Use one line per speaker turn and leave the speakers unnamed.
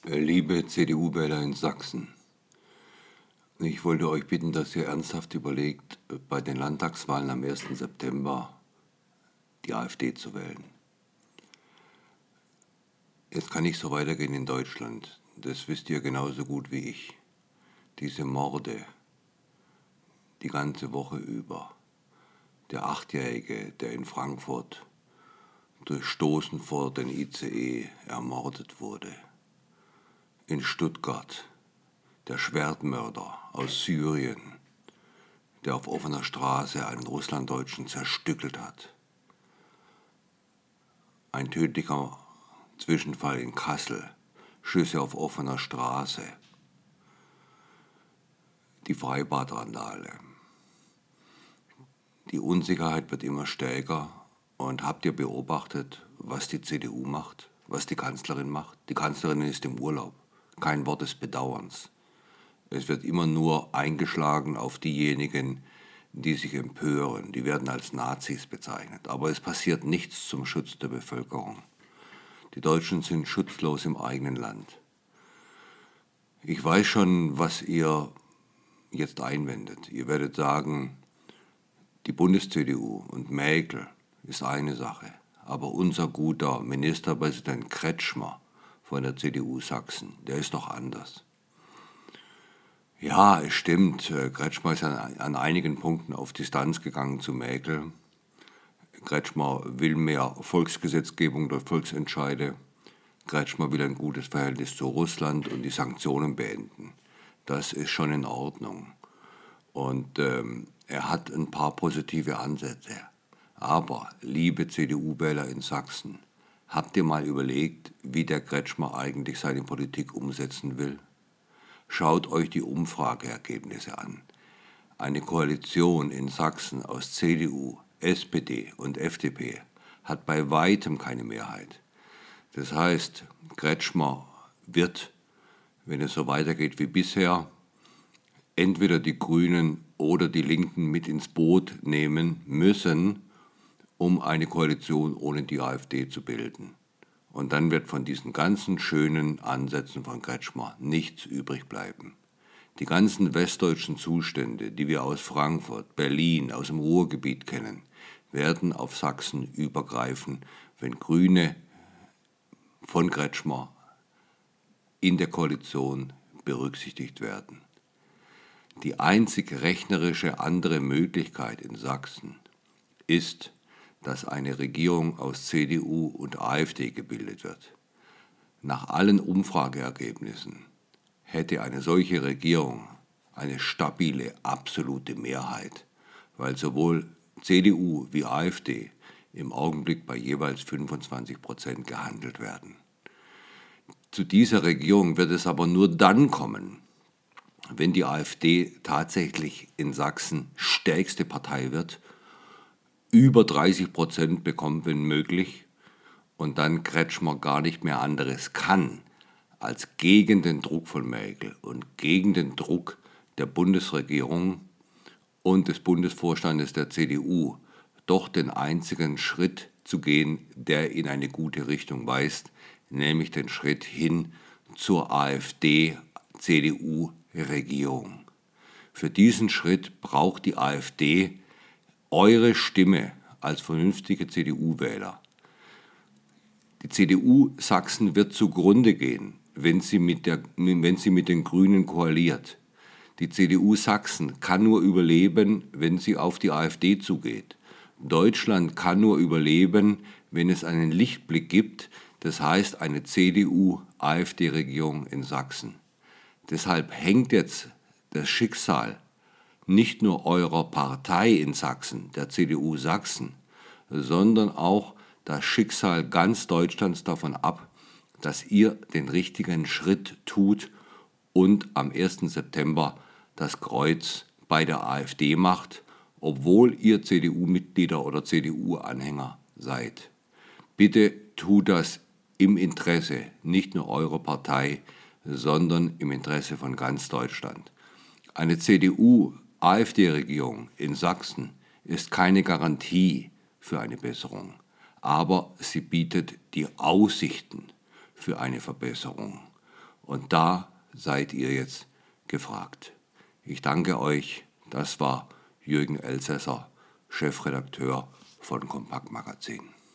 Liebe CDU-Wähler in Sachsen, ich wollte euch bitten, dass ihr ernsthaft überlegt, bei den Landtagswahlen am 1. September die AfD zu wählen. Es kann nicht so weitergehen in Deutschland, das wisst ihr genauso gut wie ich. Diese Morde die ganze Woche über. Der 8-Jährige, der in Frankfurt durch Stoßen vor den ICE ermordet wurde. In Stuttgart der Schwertmörder aus Syrien, der auf offener Straße einen Russlanddeutschen zerstückelt hat. Ein tödlicher Zwischenfall in Kassel, Schüsse auf offener Straße, die Freibad-Randale. Die Unsicherheit wird immer stärker. Und habt ihr beobachtet, was die CDU macht, was die Kanzlerin macht? Die Kanzlerin ist im Urlaub. Kein Wort des Bedauerns. Es wird immer nur eingeschlagen auf diejenigen, die sich empören. Die werden als Nazis bezeichnet. Aber es passiert nichts zum Schutz der Bevölkerung. Die Deutschen sind schutzlos im eigenen Land. Ich weiß schon, was ihr jetzt einwendet. Ihr werdet sagen, die Bundes-CDU und Merkel ist eine Sache. Aber unser guter Ministerpräsident Kretschmer von der CDU Sachsen, der ist doch anders. Ja, es stimmt, Kretschmer ist an einigen Punkten auf Distanz gegangen zu Merkel. Kretschmer will mehr Volksgesetzgebung durch Volksentscheide. Kretschmer will ein gutes Verhältnis zu Russland und die Sanktionen beenden. Das ist schon in Ordnung. Und er hat ein paar positive Ansätze. Aber, liebe CDU-Wähler in Sachsen, habt ihr mal überlegt, wie der Kretschmer eigentlich seine Politik umsetzen will? Schaut euch die Umfrageergebnisse an. Eine Koalition in Sachsen aus CDU, SPD und FDP hat bei weitem keine Mehrheit. Das heißt, Kretschmer wird, wenn es so weitergeht wie bisher, entweder die Grünen oder die Linken mit ins Boot nehmen müssen, um eine Koalition ohne die AfD zu bilden. Und dann wird von diesen ganzen schönen Ansätzen von Kretschmer nichts übrig bleiben. Die ganzen westdeutschen Zustände, die wir aus Frankfurt, Berlin, aus dem Ruhrgebiet kennen, werden auf Sachsen übergreifen, wenn Grüne von Kretschmer in der Koalition berücksichtigt werden. Die einzig rechnerische andere Möglichkeit in Sachsen ist, dass eine Regierung aus CDU und AfD gebildet wird. Nach allen Umfrageergebnissen hätte eine solche Regierung eine stabile, absolute Mehrheit, weil sowohl CDU wie AfD im Augenblick bei jeweils 25% gehandelt werden. Zu dieser Regierung wird es aber nur dann kommen, wenn die AfD tatsächlich in Sachsen stärkste Partei wird, über 30% bekommt, wenn möglich, und dann Kretschmer gar nicht mehr anderes kann, als gegen den Druck von Merkel und gegen den Druck der Bundesregierung und des Bundesvorstandes der CDU doch den einzigen Schritt zu gehen, der in eine gute Richtung weist, nämlich den Schritt hin zur AfD-CDU-Regierung. Für diesen Schritt braucht die AfD eure Stimme als vernünftige CDU-Wähler. Die CDU Sachsen wird zugrunde gehen, wenn sie mit den Grünen koaliert. Die CDU Sachsen kann nur überleben, wenn sie auf die AfD zugeht. Deutschland kann nur überleben, wenn es einen Lichtblick gibt, das heißt eine CDU-AfD-Regierung in Sachsen. Deshalb hängt jetzt das Schicksal nicht nur eurer Partei in Sachsen, der CDU Sachsen, sondern auch das Schicksal ganz Deutschlands davon ab, dass ihr den richtigen Schritt tut und am 1. September das Kreuz bei der AfD macht, obwohl ihr CDU-Mitglieder oder CDU-Anhänger seid. Bitte tut das im Interesse nicht nur eurer Partei, sondern im Interesse von ganz Deutschland. Eine CDU-AfD-Regierung in Sachsen ist keine Garantie für eine Besserung, aber sie bietet die Aussichten für eine Verbesserung. Und da seid ihr jetzt gefragt. Ich danke euch. Das war Jürgen Elsässer, Chefredakteur von Kompakt Magazin.